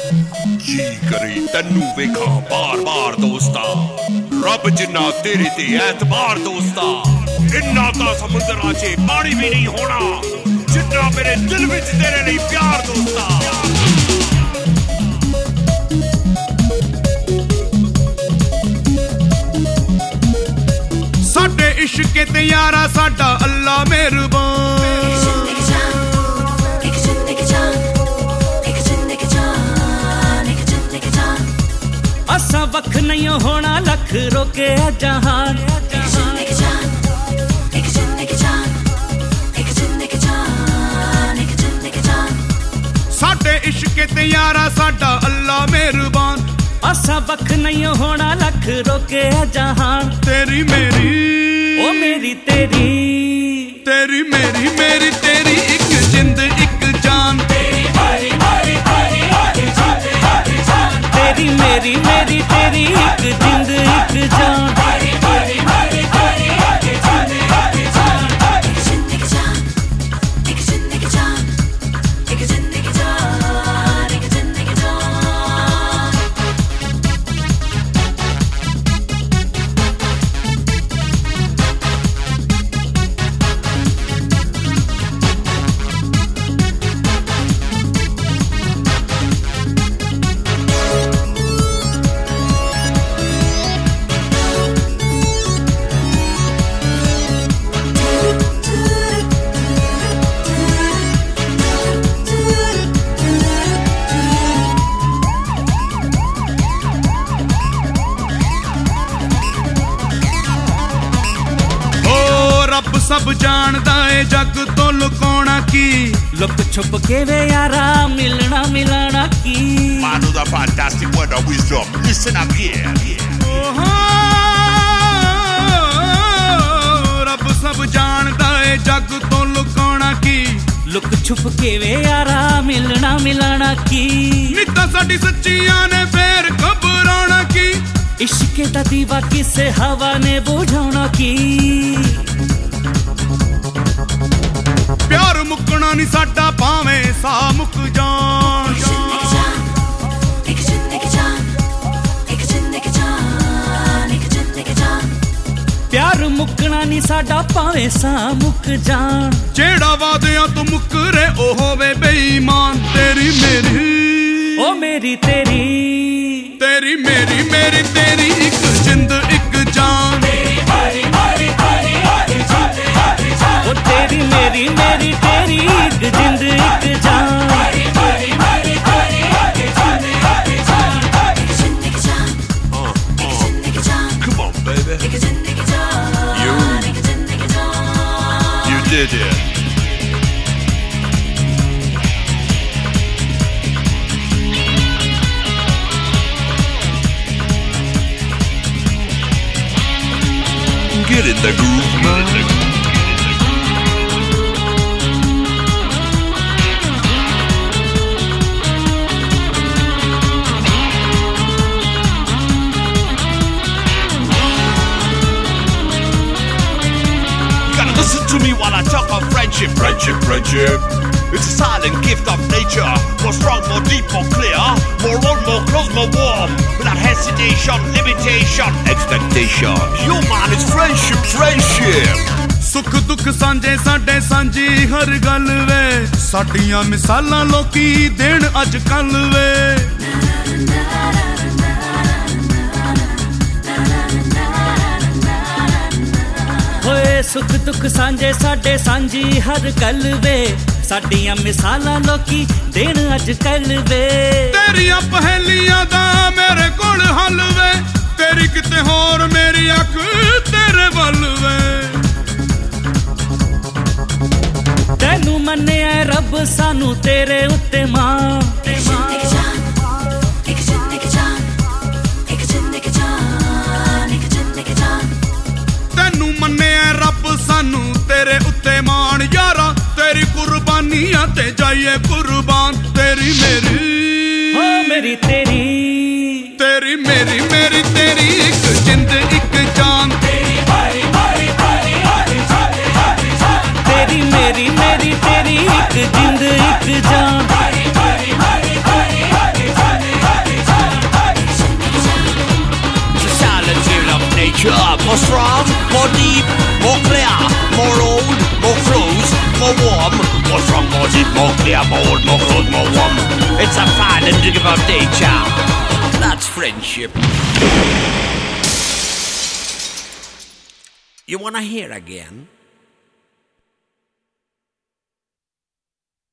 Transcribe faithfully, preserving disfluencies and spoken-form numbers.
जी करी तन्नू वेखा बार बार दोस्ता, रब जिन्ना तेरे ते ऐतबार दोस्ता। इन्ना दा समुद्रा च पानी भी नहीं होना जिन्ना मेरे दिल विच तेरे लिए प्यार दोस्ता। साडे इश्क ते यारा साडा अल्लाह मेहरबान। असा वख नहीं होना लख रोके जहान। साडे इश्क ते यारा साडा अल्लाह मेहरबान। असा वख नहीं होना लख रोके जहान। तेरी मेरी ओ मेरी तेरी, तेरी मेरी मेरी तेरी एक जिंद एक जान। तेरी मेरी मेरी तेरी एक जिंद एक जान। सब जानदा है जग तो लुकाना की। लुक छुप के वे यारा मिलना मिलाना की। Manu the fantastic word of wisdom, listen up here, here. Oh, रब सब जानदा है जग तो लुकाना की। लुक छुप के वे यारा मिलना मिलाना की। निता साडी सच्चियां ने फेर घबराना की। इश्क दा दीवा किसे हवा ने बुझाना की। प्यार मुकना नहीं साडा भावें सा मुक जान। प्यार मुकना नहीं साडा भावें सा मुक जान। जेड़ा वादियां तू मुकरे ओ होवे बेईमान। तेरी मेरी ओ मेरी तेरी, तेरी मेरी मेरी तेरी एक जिंद एक जान। ओ तेरी मेरी मेरी तेरी एक जिंद एक जान। Come on, baby. You, you did it. Get in the groove, man. Listen to me while I talk of friendship, friendship, friendship. It's a silent gift of nature. More strong, more deep, more clear. More on, more close, more warm. Without hesitation, limitation, expectation. Your man is friendship, friendship. सुख दुख सांझे साडे सांझी हर गल वे। साडियां मिसालां लोकी देण अज कल वे। सुख दुख सांझे साडे सांझी हर गल वे। साडियां मिसालां लोकी देण अज कल वे। तेरियां पहेलियां दा मेरे कोल हल वे। तेरी किते होर मेरी अख तेरे वल वे। तैनू मन्निया रब सानू तेरे उत्ते मान। तैनू मन्निया रब सानू तेरे उत्ते मान। यारा तेरी कुर्बानियां ते जाइए कुर्बान। तेरी मेरी ओ मेरी तेरी, तेरी मेरी मेरी तेरी एक जिंद एक जान। तेरी मेरी मेरी तेरी एक जिंद एक जान। deep, more clear, more old, more close, more warm, more strong, more deep, more clear, more old, more close, more warm. It's a fine and dig about nature. That's friendship. You wanna hear again?